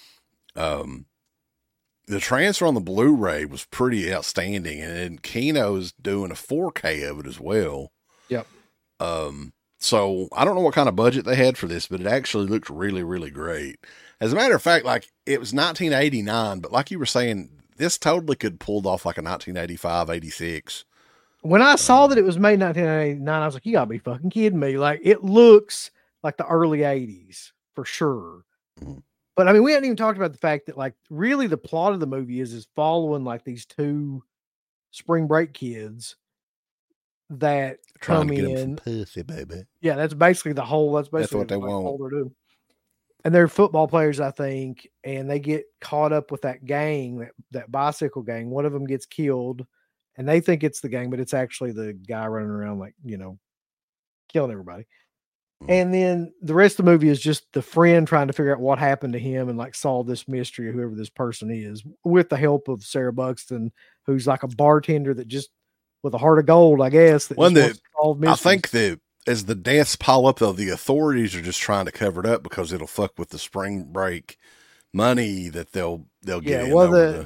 the transfer on the Blu-ray was pretty outstanding, and then Kino's doing a 4K of it as well. Yep. So I don't know what kind of budget they had for this, but it actually looked really, really great. As a matter of fact, like it was 1989, but like you were saying, this totally could pulled off like a 1985, 86. When I saw that it was made in 1989, I was like, you gotta be fucking kidding me. Like it looks like the early 80s for sure. Mm-hmm. But I mean, we hadn't even talked about the fact that like really the plot of the movie is following like these two spring break kids that trying come to get in. them some pussy, baby. Yeah, that's basically the whole. That's what they want. All they're doing. And they're football players, I think, and they get caught up with that gang, that bicycle gang. One of them gets killed, and they think it's the gang, but it's actually the guy running around like killing everybody. And then the rest of the movie is just the friend trying to figure out what happened to him and like solve this mystery of whoever this person is, with the help of Sarah Buxton, who's like a bartender that just with a heart of gold, I guess. I think that as the deaths pile up, though, the authorities are just trying to cover it up because it'll fuck with the spring break money that they'll get. Yeah, well,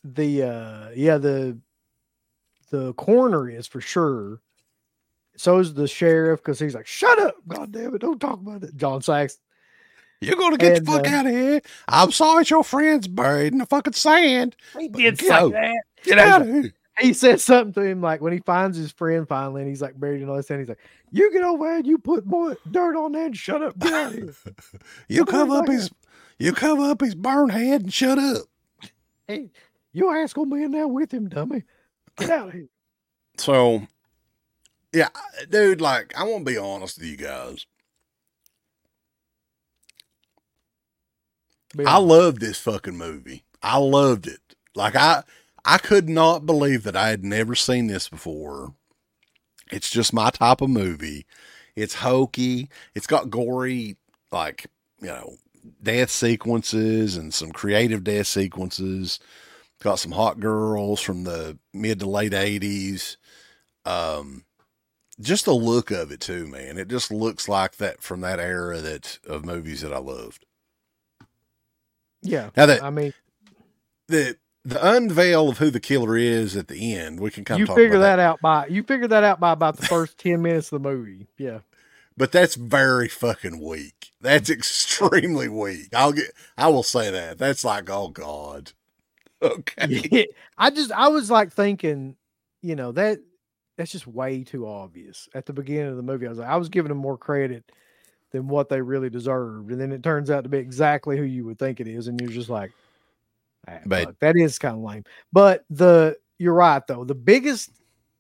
the coroner is for sure. So is the sheriff, because he's like, shut up, God damn it, don't talk about it. John Saxon. You're going to get the fuck out of here. I'm sorry your friend's buried in the fucking sand. He did say that. Get out of here. He said something to him, like when he finds his friend finally, and he's like buried in all this sand, he's like, you get over there and you put more dirt on that and shut up. Get out of here. You cover up his burned head and shut up. Hey, your ass gonna be in there with him, dummy. Get out of here. So, yeah, dude, like, I want to be honest with you guys. I loved this fucking movie. I loved it. Like, I could not believe that I had never seen this before. It's just my type of movie. It's hokey. It's got gory, like, death sequences and some creative death sequences. Got some hot girls from the mid to late 80s. Just the look of it too, man. It just looks like that from that era of movies that I loved. Yeah. Now the unveil of who the killer is at the end, we can kind of talk about that out by you figured that out by about the first 10 minutes of the movie. Yeah. but that's very fucking weak. That's extremely weak. I will say that. That's like, oh God. Okay. Yeah. I was like thinking, that's just way too obvious at the beginning of the movie. I was giving them more credit than what they really deserved. And then it turns out to be exactly who you would think it is. And you're just like, But fuck, that is kind of lame. But you're right though. The biggest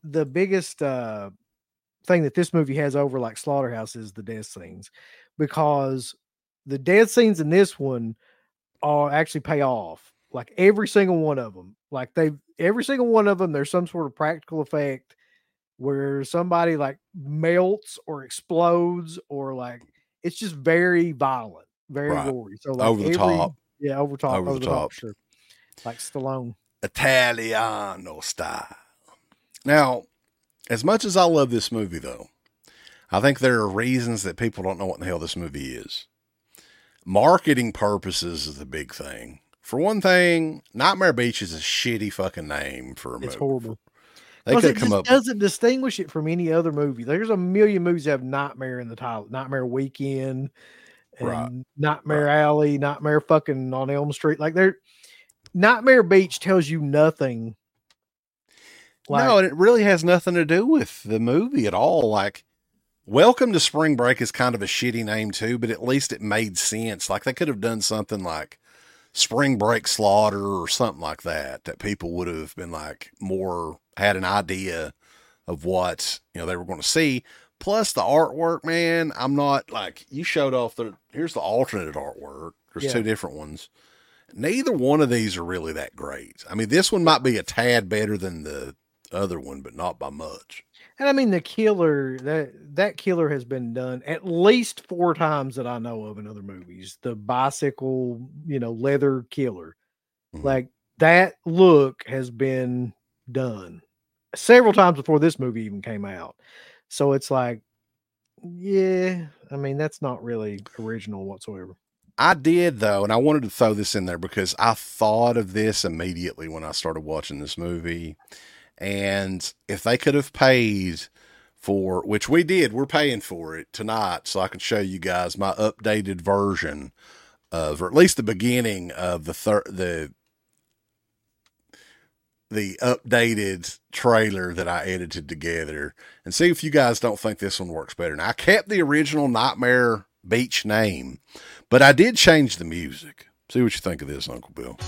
thing that this movie has over like Slaughterhouse is the death scenes, because the death scenes in this one are actually pay off. Like every single one of them, every single one of them, there's some sort of practical effect where somebody like melts or explodes, or like it's just very violent, very gory. So like over the top. Yeah, over the top, sure. Like Stallone. Italiano style. Now, as much as I love this movie, though, I think there are reasons that people don't know what the hell this movie is. Marketing purposes is the big thing. For one thing, Nightmare Beach is a shitty fucking name for a movie. It's horrible. They could come up. It doesn't distinguish it from any other movie. There's a million movies that have Nightmare in the title. Nightmare Weekend, and Nightmare Alley, Nightmare fucking on Elm Street. Like Nightmare Beach tells you nothing. No, and it really has nothing to do with the movie at all. Like, Welcome to Spring Break is kind of a shitty name too, but at least it made sense. Like, they could have done something like Spring Break Slaughter or something like that people would have been like had an idea of what, they were going to see. Plus the artwork, man, I'm not like, you showed off here's the alternate artwork. There's two different ones. Neither one of these are really that great. I mean, this one might be a tad better than the other one, but not by much. And I mean, the killer, that killer has been done at least 4 times that I know of in other movies. The bicycle, leather killer. Mm-hmm. Like, that look has been done several times before this movie even came out. So it's like, yeah, I mean, that's not really original whatsoever. I did, though, and I wanted to throw this in there because I thought of this immediately when I started watching this movie. And if they could have paid for, which we did, we're paying for it tonight, so I can show you guys my updated version of, or at least the beginning of the updated trailer that I edited together, and see if you guys don't think this one works better. Now, I kept the original Nightmare Beach name, but I did change the music. See what you think of this, Uncle Bill.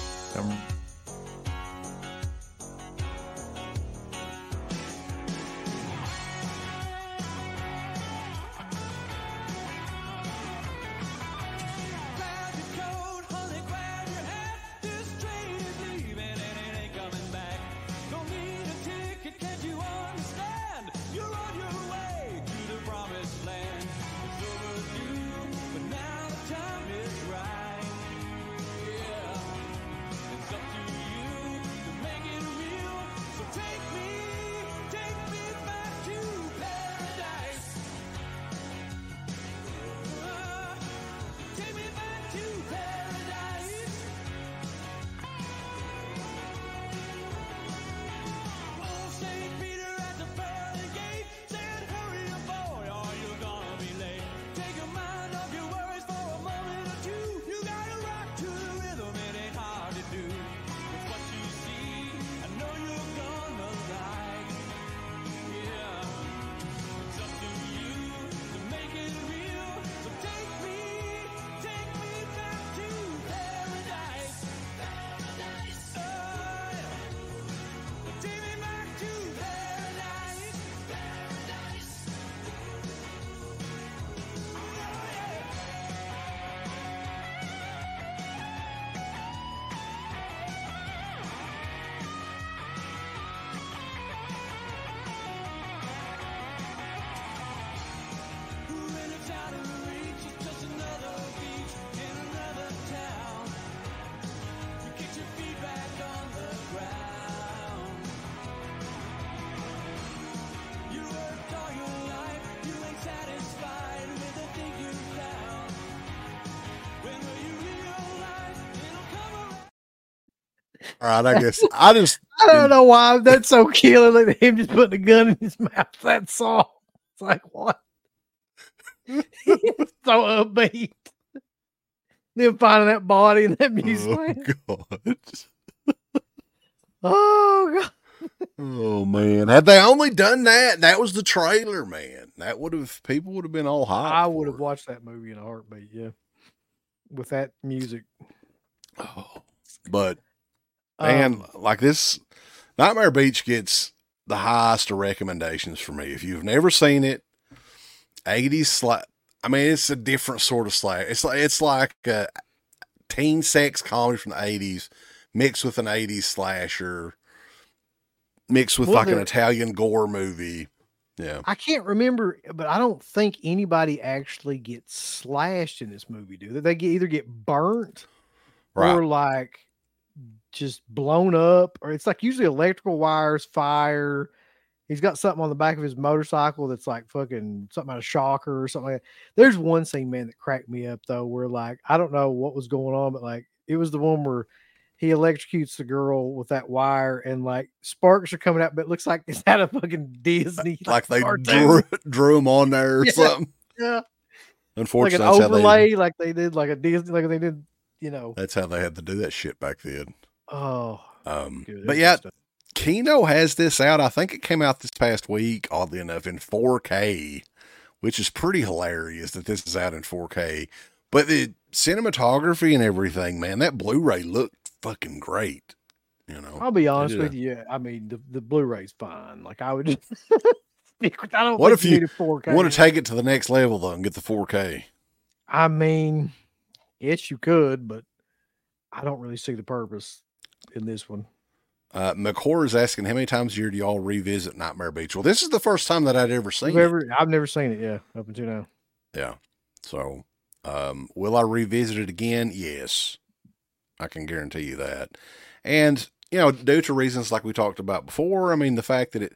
All right, I guess I don't know why that's so killer. Like him just putting a gun in his mouth. That's all. It's like, what? So upbeat. Then finding that body and that music. Oh, God. Oh, God. Oh, man. Had they only done that, that was the trailer, man. People would have been all hot. I would have watched that movie in a heartbeat, yeah. With that music. Oh, but, man, like this, Nightmare Beach gets the highest of recommendations for me. If you've never seen it, 80s it's a different sort of slash. It's like a teen sex comedy from the 80s mixed with an 80s slasher, mixed with an Italian gore movie. Yeah. I can't remember, but I don't think anybody actually gets slashed in this movie, do they? They either get burnt or like just blown up, or it's like usually electrical wires, fire. He's got something on the back of his motorcycle that's like fucking something out of shocker or something like that. There's one scene, man, that cracked me up though, where like, I don't know what was going on, but like it was the one where he electrocutes the girl with that wire and like sparks are coming out, but it looks like it's out of fucking Disney. Like they drew them on there or something. Yeah. Unfortunately, like an overlay, like they did like a Disney, like they did, That's how they had to do that shit back then. Oh. But yeah, Kino has this out. I think it came out this past week, oddly enough, in 4K, which is pretty hilarious that this is out in 4K. But the cinematography and everything, man, that Blu-ray looked fucking great. I'll be honest with you. I mean, the Blu-ray's fine. Like I would just I don't what if you 4K want to take it to the next level though and get the 4K? I mean, yes, you could, but I don't really see the purpose in this one. McCord is asking, how many times a year do y'all revisit Nightmare Beach? Well, this is the first time that I'd ever seen it. I've never seen it, yeah, up until now. Yeah. So, will I revisit it again? Yes. I can guarantee you that. And, due to reasons like we talked about before, I mean, the fact that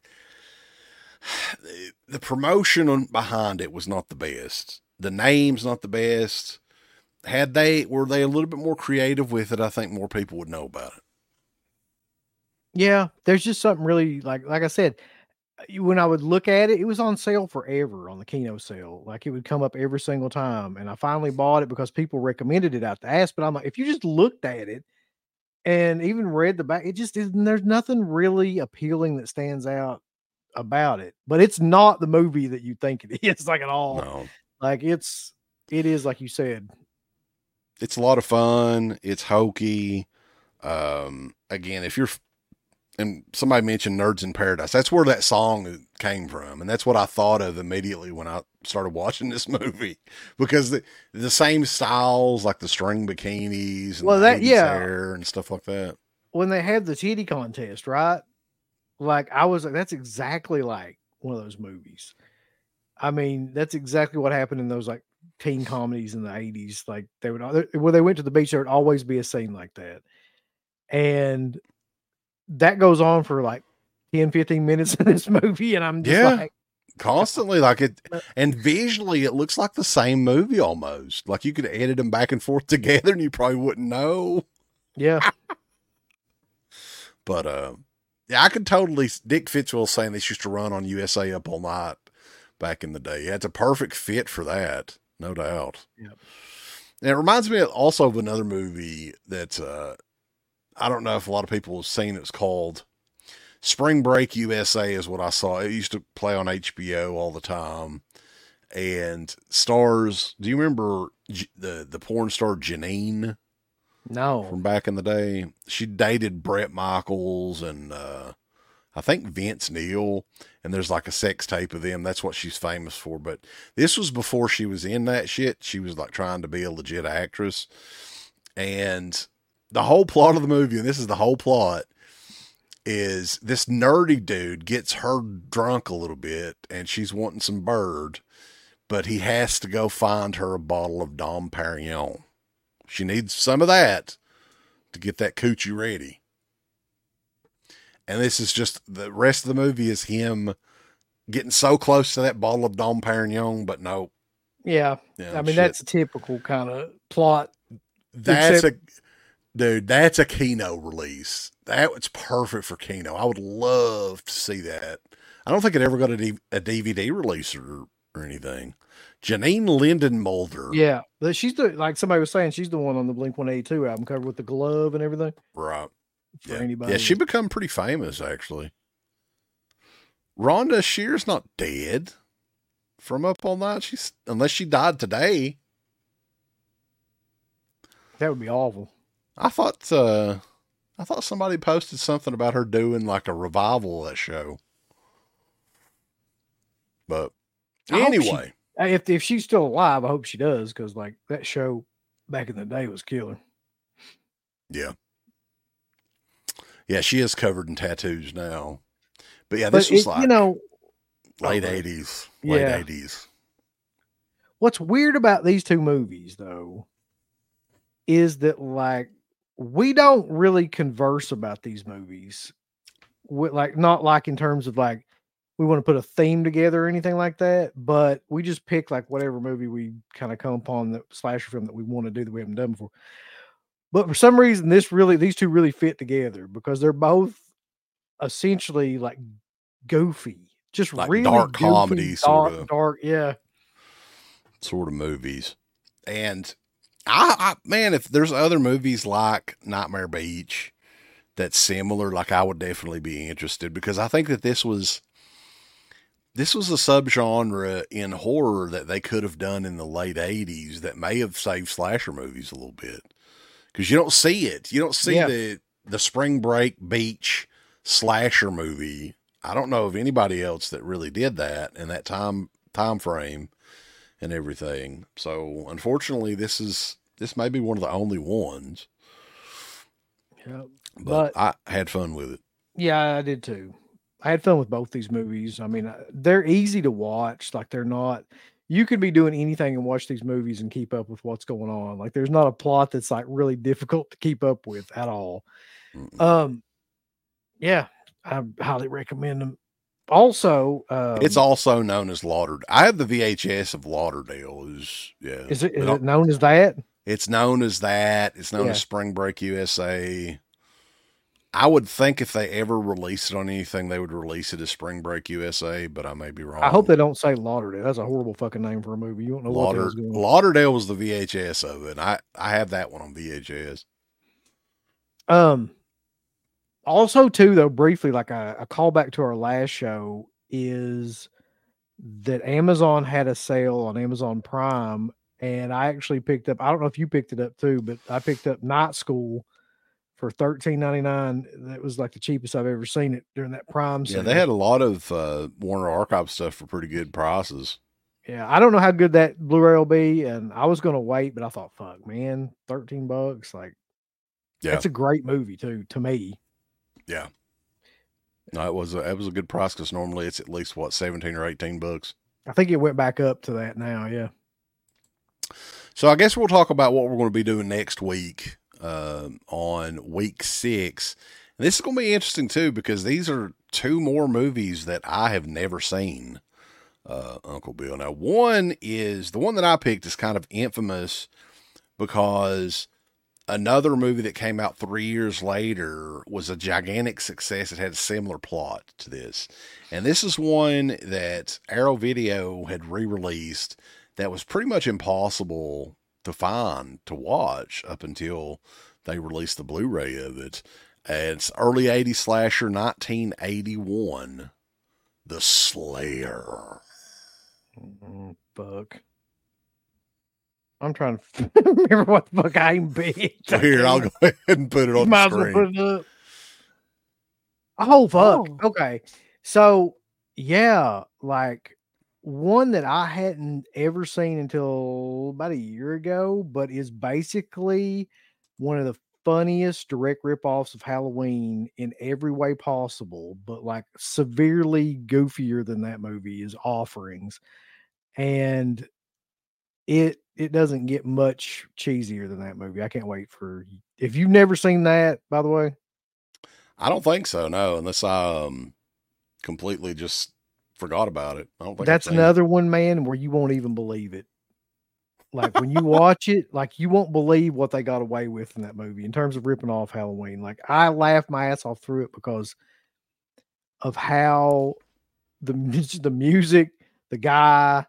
the promotion behind it was not the best. The name's not the best. Were they a little bit more creative with it, I think more people would know about it. Yeah, there's just something really like I said, when I would look at it, it was on sale forever on the Kino sale. Like it would come up every single time. And I finally bought it because people recommended it out the ass. But I'm like, if you just looked at it and even read the back, it just isn't, there's nothing really appealing that stands out about it. But it's not the movie that you think it is, like at all. No. Like it is like you said. It's a lot of fun. It's hokey. Again, and somebody mentioned Nerds in Paradise. That's where that song came from. And that's what I thought of immediately when I started watching this movie, because the same styles, like the string bikinis and the hair and stuff like that. When they had the titty contest, right? Like I was like, that's exactly like one of those movies. I mean, that's exactly what happened in those like teen comedies in the 80s. Like when they went to the beach, there would always be a scene like that. And that goes on for like 10, 15 minutes in this movie. And I'm just like constantly like it. And visually it looks like the same movie almost. Like you could edit them back and forth together and you probably wouldn't know. Yeah. But, I could totally, Dick Fitzwell saying this used to run on USA Up All Night back in the day. Yeah, it's a perfect fit for that. No doubt. Yep. And it reminds me also of another movie that, I don't know if a lot of people have seen. It's called Spring Break USA is what I saw. It used to play on HBO all the time. And stars, do you remember the porn star Janine? No. From back in the day. She dated Bret Michaels and I think Vince Neil. And there's like a sex tape of them. That's what she's famous for. But this was before she was in that shit. She was like trying to be a legit actress. And the whole plot of the movie, and this is the whole plot, is this nerdy dude gets her drunk a little bit and she's wanting some bird, but he has to go find her a bottle of Dom Perignon. She needs some of that to get that coochie ready. And this is just, the rest of the movie is him getting so close to that bottle of Dom Perignon, but no. Yeah. I mean, that's a typical kind of plot. That's a Kino release. That's perfect for Kino. I would love to see that. I don't think it ever got a DVD release or or anything. Janine Linden Mulder. Yeah, but she's like somebody was saying, she's the one on the Blink 182 album cover with the glove and everything. Right. For anybody. Yeah, she become pretty famous, actually. Rhonda Shear's not dead from Up All Night. Unless she died today. That would be awful. I thought somebody posted something about her doing like a revival of that show. But anyway, if she's still alive, I hope she does, because like that show back in the day was killer. Yeah. Yeah, she is covered in tattoos now. But yeah, this was late 80s. Late 80s. What's weird about these two movies, though, is that like we don't really converse about these movies. Like not like in terms of like we want to put a theme together or anything like that, but we just pick like whatever movie we kind of come upon, the slasher film that we want to do that we haven't done before. But for some reason, these two really fit together because they're both essentially like goofy, just like really dark goofy, comedy, dark, yeah, sort of movies. And I man, if there's other movies like Nightmare Beach that's similar, like I would definitely be interested, because I think that this was a subgenre in horror that they could have done in the late 80s that may have saved slasher movies a little bit. Because you don't see it. You don't see the Spring Break Beach slasher movie. I don't know of anybody else that really did that in that time frame and everything. So unfortunately, this may be one of the only ones. Yeah, but I had fun with it. Yeah, I did too. I had fun with both these movies. I mean, they're easy to watch. Like they're not. You can be doing anything and watch these movies and keep up with what's going on. Like there's not a plot that's like really difficult to keep up with at all. Yeah, I highly recommend them. Also, it's also known as Lauderdale. I have the VHS of Lauderdale. Is it known as that? It's known as that. It's known as Spring Break USA. I would think if they ever release it on anything, they would release it as Spring Break USA, but I may be wrong. I hope they don't say Lauderdale. That's a horrible fucking name for a movie. You don't know what the hell's going on. Lauderdale was the VHS of it. I have that one on VHS. Also, too, though, briefly, like a callback to our last show is that Amazon had a sale on Amazon Prime, and I actually picked up, I don't know if you picked it up too, but I picked up Night School for $13.99. That was like the cheapest I've ever seen it during that Prime sale. Yeah, they had a lot of Warner Archive stuff for pretty good prices. Yeah, I don't know how good that Blu-ray will be, and I was going to wait, but I thought, fuck, man, $13, like, that's a great movie too, to me. Yeah. No, it was a good price because normally it's at least what, $17 or $18. I think it went back up to that now. Yeah. So I guess we'll talk about what we're going to be doing next week on week 6. And this is going to be interesting too, because these are 2 more movies that I have never seen, Uncle Bill. Now, one is the one that I picked is kind of infamous because another movie that came out 3 years later was a gigantic success. It had a similar plot to this. And this is one that Arrow Video had re-released that was pretty much impossible to find, to watch up until they released the Blu-ray of it. And it's early 80s slasher, 1981, The Slayer. Fuck. I'm trying to remember what the fuck I even picked. Here, I'll go ahead and put it on the screen. As well put it up. Oh, fuck. Oh. Okay. So, yeah, like one that I hadn't ever seen until about a year ago, but is basically one of the funniest direct ripoffs of Halloween in every way possible, but like severely goofier than that movie is Offerings. And it doesn't get much cheesier than that movie. I can't wait for, if you've never seen that, by the way. I don't think so, no, unless I completely just forgot about it. I don't think that's another one, man, where you won't even believe it. Like when you watch it, like you won't believe what they got away with in that movie in terms of ripping off Halloween. Like I laughed my ass off through it because of how the music, the guy,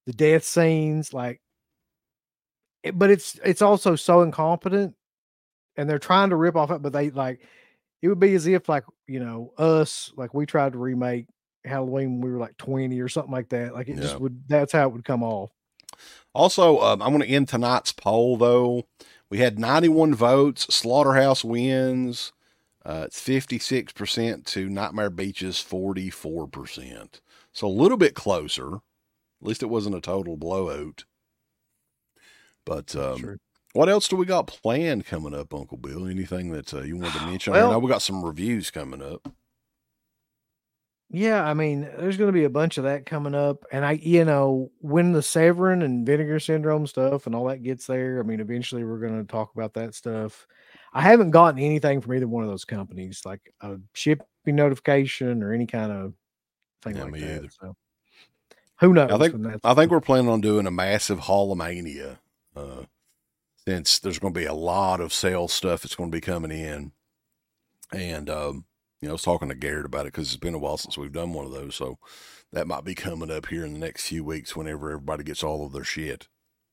the death scenes, like, but it's also so incompetent, and they're trying to rip off it, but they like it would be as if like us, like we tried to remake Halloween when we were like 20 or something like that. Like it just would. That's how it would come off. Also, I'm going to end tonight's poll though. We had 91 votes. Slaughterhouse wins. It's 56% to Nightmare Beach's 44%. So a little bit closer. At least it wasn't a total blowout. But what else do we got planned coming up, Uncle Bill? Anything that you wanted to mention? Well, I know we got some reviews coming up. Yeah, I mean, there's going to be a bunch of that coming up, and when the Severin and Vinegar Syndrome stuff and all that gets there, I mean, eventually we're going to talk about that stuff. I haven't gotten anything from either one of those companies, like a shipping notification or any kind of thing like that. Either. So who knows? I think we're planning on doing a massive Hallowmania, since there's going to be a lot of sales stuff that's going to be coming in, and I was talking to Garrett about it because it's been a while since we've done one of those. So that might be coming up here in the next few weeks whenever everybody gets all of their shit.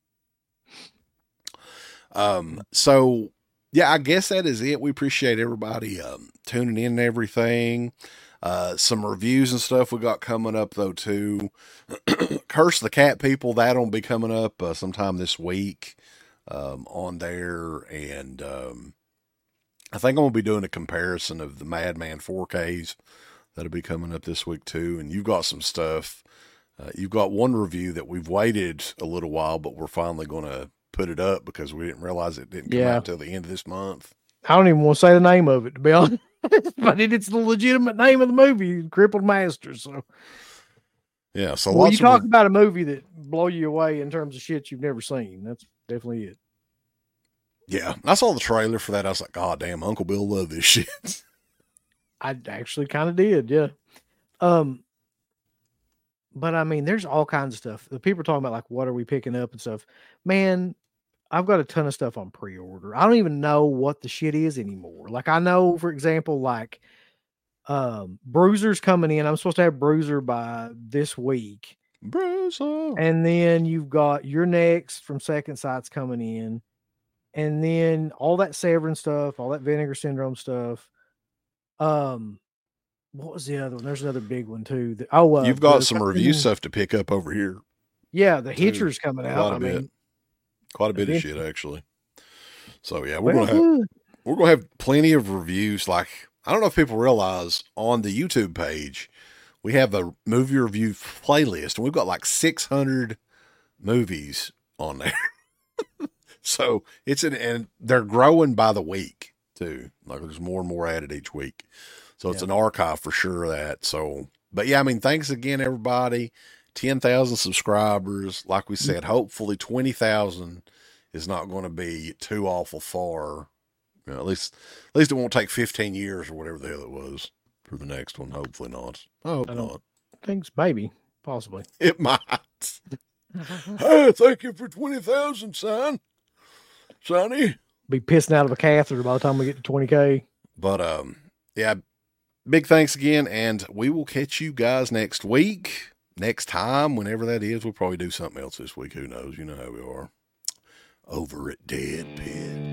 So yeah, I guess that is it. We appreciate everybody tuning in and everything. Some reviews and stuff we got coming up though too. Curse the Cat People, that'll be coming up sometime this week on there, and I think I'm going to be doing a comparison of the Madman 4Ks. That'll be coming up this week too. And you've got some stuff. You've got one review that we've waited a little while, but we're finally going to put it up because we didn't realize it didn't come out until the end of this month. I don't even want to say the name of it, to be honest. But it's the legitimate name of the movie, Crippled Masters. So yeah. So you talk about a movie that blow you away in terms of shit you've never seen. That's definitely it. Yeah, I saw the trailer for that. I was like, God damn, Uncle Bill loved this shit. I actually kind of did, yeah. But I mean, there's all kinds of stuff. The people are talking about like, what are we picking up and stuff. Man, I've got a ton of stuff on pre-order. I don't even know what the shit is anymore. Like I know, for example, like Bruiser's coming in. I'm supposed to have Bruiser by this week. Bruiser. And then you've got Your Next from Second Sight's coming in. And then all that Severin stuff, all that Vinegar Syndrome stuff. What was the other one? There's another big one too. You've got some review stuff to pick up over here. Yeah, the Hitcher's coming out. Quite a bit of shit actually. So yeah, we're gonna have plenty of reviews. Like I don't know if people realize on the YouTube page we have a movie review playlist, and we've got like 600 movies on there. So and they're growing by the week too. Like there's more and more added each week. So it's an archive for sure of that. So, but yeah, I mean, thanks again, everybody. 10,000 subscribers. Like we said, hopefully 20,000 is not going to be too awful far. At least it won't take 15 years or whatever the hell it was for the next one. Hopefully not. I hope not. Thanks, maybe, possibly. It might. Hey, thank you for 20,000, Sonny. Be pissing out of a catheter by the time we get to 20K. But yeah, big thanks again, and we will catch you guys next week. Next time, whenever that is, we'll probably do something else this week. Who knows? You know how we are. Over at Dead Pit.